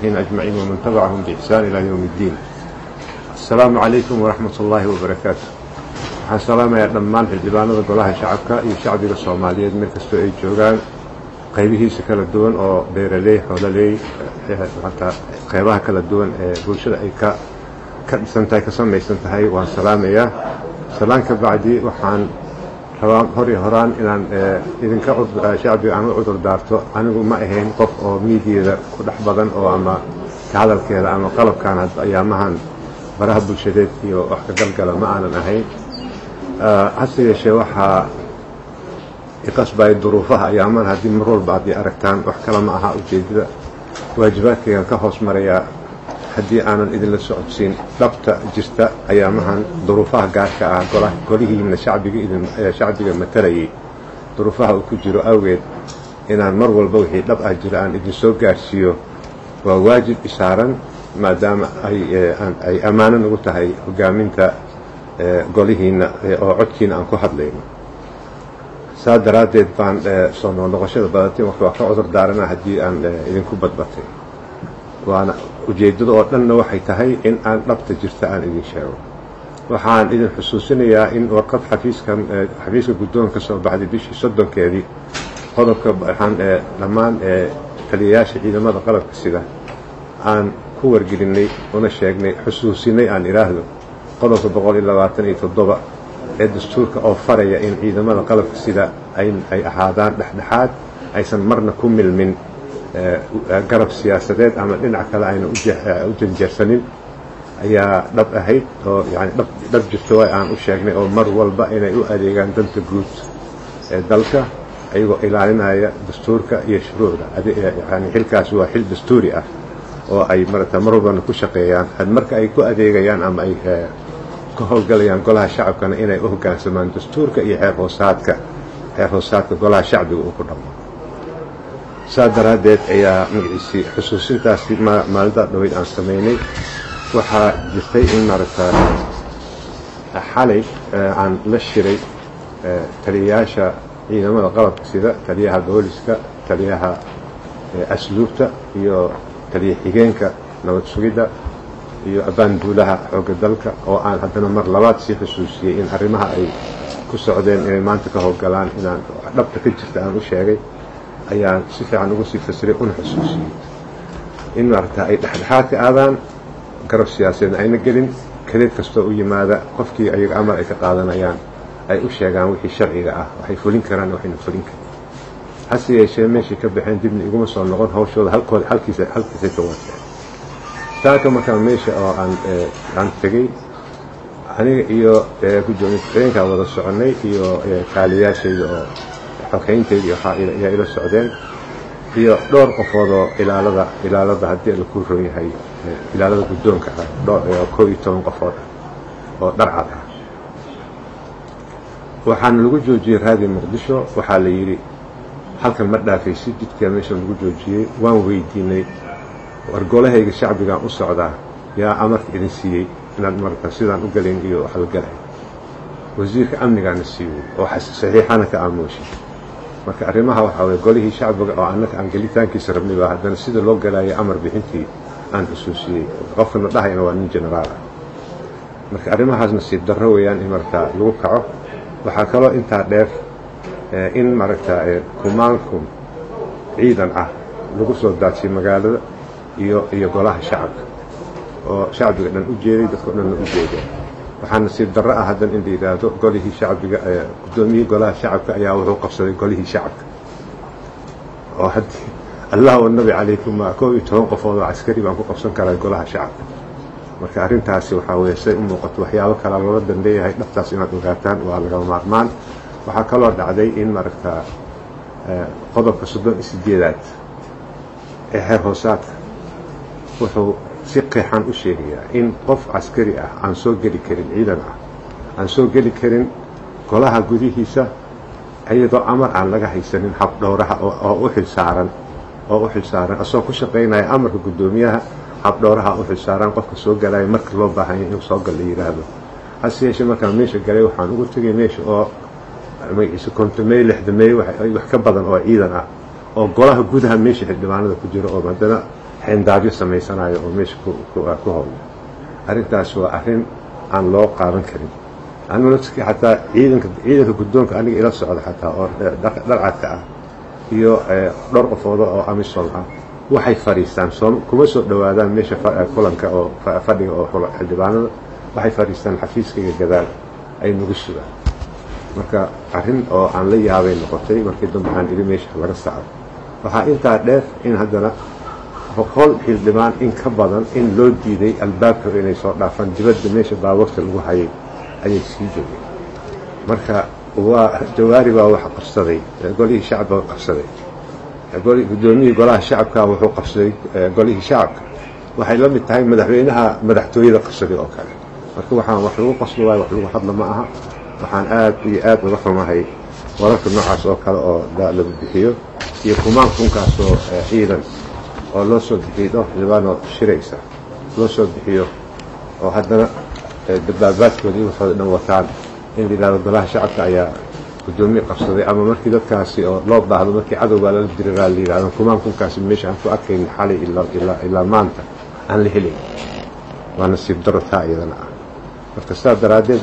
والصالحين أجمعين ومن تبعهم بإحسان إلى يوم الدين. السلام عليكم ورحمة الله وبركاته. السلام يا دمان في الجبانة golaha shacabka iyo shacbiga Soomaaliyeed meel kasta ay joogaan qaybihiisa kala duwan oo beeraley xoololey hata qaybaha kala duwan ee bulshada ay ka dhisantahay ka samaysan tahay waan salaamayaa. salaanka bacdi waxaan rabaa horaan inaan idinka shacbiga aan u cudur daarto anigu ma ahayn qof oo miidiyeeda ku dhex badan oo ama ka hadalkeeda ama qalabkan ayaamahan baraha bulshadeed iyo wax ka galgala ma aanan ahayn. hase yeeshee waxaa iqasbay duruufaha ayaaman haddii mar walba aad aragtaan wax kale ma aha ujeedada waajibaadkaygan ka hoos maraya haddii aanan idinla socodsiin dhabta jirta ayaamahan duruufaha gaarka ah golihiina shacbiga matalayay duruufaha uu ku jiro awgeed inaan mar walba wixii dhab ah jira aan idin soo gaarsiiyo waa waajib isaaran maadaama ay ammaano nagu tahay hogaaminta golihiina oo codkiina aan ku hadlayno. saa daraaddeed baan soo noqoshada badatay wax ka cudur daarana haddii aan idinku badbatay waana ujeedada oo dhanna waxay tahay in aan dhabta jirta aan idin sheego. waxaan idin xusuusinayaa in warqad xafiiska guddoonka soo baxday bishii 30keedii qodobka waxaan dhammaan taliyayaasha ciidamada qalabka sida aan ku wargelinay una sheegnay xusuusinay aan iraahdo qodobka 127 ee dastuurka oo faraya in ciidamada qalabka sida ay ahaadaan dhexdhexaad aysan marna ku milmin garab siyaasadeed ama dhinac kale ayna u janjeersanin ayaa dhab ahayd oo yani dhab jirto aan u sheegnay oo mar walba inay u adeegaan danta guud ee dalka ayagoo ilaalinaya dastuurka iyo shuruucda. yani xilkaas waa xil dastuuri ah oo ay mar walbana ku shaqeeyaan marka ay ku adeegayaan ama ay ka howlgalayaan golaha shacabkana inay u hoggaansamaan dastuurka iyo xeer hoosaadka golaha shacbiga uu ku dhamo. saa daraaddeed ayaa magaciisii xusuusintaasi maalinta dhaweyd aan samaynay waxaa jirtay in xalay aan la shiray taliyayaasha ciidamada qalabka sida taliyaha booliska taliyaha asluubta iyo taliya xigeenka nabad sugidda iyo abaanduulaha xoogga dalka oo aan haddana mar labaad sii xusuusiyey in arrimaha ay ku socdeen inay maanta ka howlgalaan inaan dhabta ka jirta aan u sheegay ayaan si fiican ugu sii fasiray una xusuusiyey in ay dhexdhexaad ka aadaan garab siyaasadeedna ayna gelin kadeed kastoo u yimaada qofkii ayaga amar ay ka qaadanayaan ay u sheegaan wixii sharciga ah waxay fulin karaan waxayna fulin karin. hase yeeshee meeshii ka baxeen dibna iguma soo noqon hawshooda halkiisay ka wateen. saaka markaa meesha oo aan tegey aniga iyo gudoomiye ku-xigeenka wada soconay iyo kaaliyaashayda oo xoghaynteedii ayaa ila socdeen iyo dhowr qofood oo ilaalada haddii la ku roon yahay ilaalada guddoonka ah 12 qofood oo dharcad ah. waxaana lagu joojiyey raadi muqdisho waxaa la yidhi halkan ma dhaafaysid jidkaa meesha lagu joojiyey. waan weydiinay war golahayga shacbigaan u socdaa yaa amarka idin siiyey inaad marka sidaan u galin iyo wax la galay. wasiirka amnigaana siiyey oo saxiixana ka aamushay. marka arrimaha waxaa weeye golihii shacbiga oo annaka aan gelitaankiisa rabnay baa haddana sida loo galayo amar bixintii aan xusuusiyey qofkana dhahayna waa nin generaal ah. marka arrimahaas nasiib darro weeyaan in markaa lagu kaco. waxaa kaloo intaa dheer in kumaankum ciidan ah lagu soo daadsiyo magaalada iyo golaha shacabka oo shacbiga dhan u jeeday dadka dhan u jeeday. waxaa nasiib darro ah hadan in la yiraahdo golihii shacbiga gudoomiyey golaha shacabka ayaa wuxuu qabsaday golihii shacabka oo haddii allah wa nabi calaykum ma 12 qofood oo askari baan ku qabsan karaa golaha shacabka. marka arrintaasi waxaa weeye say u muuqato waxyaabo kale loola danbeeyahay dhabtaas inaad ogaataan waa lagama maarmaan. waxaa kaloo dhacday in qodobka 38 ee xeer hoosaadka wuxuu si qeexan u sheegayaa in qof askari ah aan soo geli karin ciidan ah aan soo geli karin golaha gudihiisa ayadoo amar aan laga haysanin hab dhowraha oo u xilsaaran asoo ku shaqeynaya amarka gudoomiyaha hab dhowraha u xilsaaran qofka soo galaya marka loo baahan yahay inuu soo gal la yiraahdo. hase yeeshee markaan meesha galay waxaan ugu tegay meesha oo magaciisa kontomey 60 wax ka badan oo ciidan ah oo golaha gudaha meesha xildhibaanada ku jiro oo haddana xindaabyo samaysanayo oo meesha ku howlan arrintaas waa arrin aan loo qaadan karin anu nafskii xataa ciidanka guddoonka aniga ila socda xataa oo dharcadka ah iyo dhowr qofooda oo amisom ah waxay fadhiistaan kuma soo dhowaadaan meesha kulanka oo fadhiga oo xildhibaanada waxay fadhiistaan xafiiskayga gadaal ay nagu sugaan marka arrin oo aan la yaabay noqotay markii dambe waxaan idhi meesha laga saaro waxaa intaa dheer in haddana boqol xildhibaan in ka badan in loo diiday albaabka inay soo dhaafaan dibadda meesha baabuurta lagu hayay ayay sii joogeen marka waa jawaari baa wax qabsaday golihii shacabka qabsaday guddoomiyihii golaha shacabka wuxuu qabsaday golihii shacabka waxay la mid tahay madaxweynaha madaxtooyada qabsaday oo kale marka waxaan wax lagu qasbo waayo wax lagu hadla ma aha waxaan aad iyo aad uga xumahay wararka noocaas oo kale oo lagu bixiyo iyo kumaankunkaas oo ciidan oo loo soo bixiyo dhowr xildhibaanoo shiraysa loo soo bixiyo oo haddana dabaabaadkooda iyo waxooda dhan wataan in la yidhahdo golaha shacabka ayaa guddoomiye qabsaday ama markii dadkaasi oo loo baahdo markii cadowgaa lala diriraa la yidhahdo kumaankunkaasi meesha aan ku arkayn xalay ilaa maanta aan la helayn waa nasiib daro taa iyadana ah marka sidaa daraaddeed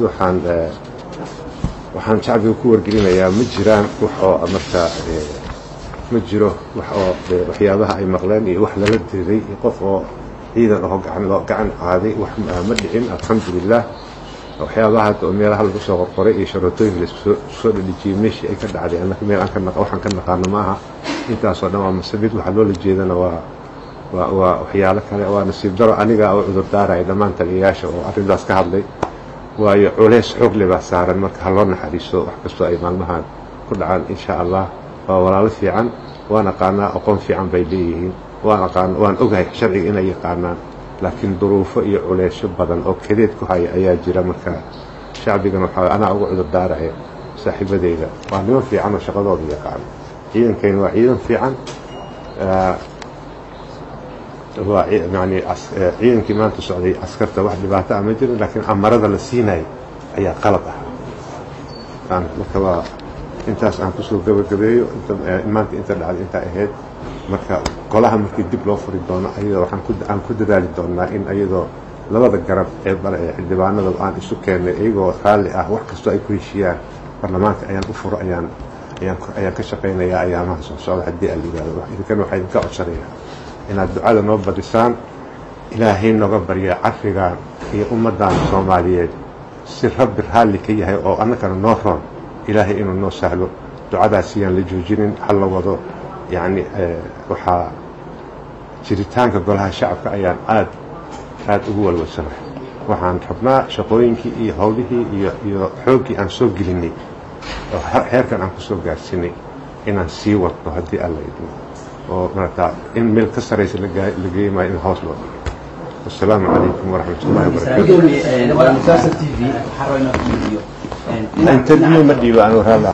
waxaan shacbiga ku wargelinayaa ma jiraan wax oo marka ma jiro wax oo waxyaabaha ay maqleen iyo wax lala diriray iyo qof oo ciidan oo gacan qaaday wax ma dhicin alxamdulilah waxyaabaha oo meelaha lagu soo qorqoray iyo sharootooyinka la soo dhadhijiyey meeshii ay ka dhacday annaka meel waxaan ka naqaano maaha intaasoo dhan waa masabid waxa loola jeedana waa waxyaalo kale waa nasiib daro aniga oo cudur daaraya dhammaan taliyayaasha oo arrintaas ka hadlay waayo culays xoog leh baa saaran marka ha loo naxariiso wax kastoo ay maalmahan ku dhacaan insha allah waa walaalo fiican waan aqaanaa aqoon fiican bay leeyihiin waan ogahay sharciga inay yaqaanaan laakiin duruufo iyo culeysyo badan oo kadeed ku haya ayaa jira marka shacbigan waxaa anaa uga cudur daaraya saaxiibadeyda waa niman fiican oo shaqadooda yaqaan ciidankayna waa ciidan fiican waa yani ciidankii maanta socday askarta wax dhibaato ah ma jirin laakiin amarada la siinayay ayaa qalad ah marka waa intaas aan kusoo gabagabeeyo maanta inta dhacday intaa ahayd marka golaha markii dib loo furi doono ayadoo aan ku dadaali doonaa in ayadoo labada garab ee xildhibaanada aan isu keennay iyagoo raalli ah wax kastoo ay ku heshiiyaan baarlamaanka ayaan u furo ayaan ka shaqaynayaa ayaamaha soo socda haddii aan yidhaahdo idinkan waxaa idinka codsanayaa inaad ducada noo badisaan ilaahay nooga barya cafigaan iyo ummaddan soomaaliyeed si rabbi raalli ka yahay oo annagana noo roon ilaahay inuu noo sahlo ducadaas iyaan la joojinin ha la wado yacni waxaa jiritaanka golaha shacabka ayaan aad ugu walwalsanahay waxaan rabnaa shaqooyinkii iyo howlihii iyo xooggii aan soo gelinay oo heerkan aan ku soo gaarsiinay inaan sii wadno haddii alla idmo oo markaa in meel ka saraysa la geeyi maayo in hoos loo dhigo والسلام عليكم ورحمة الله وبركاته. انترفيو مدي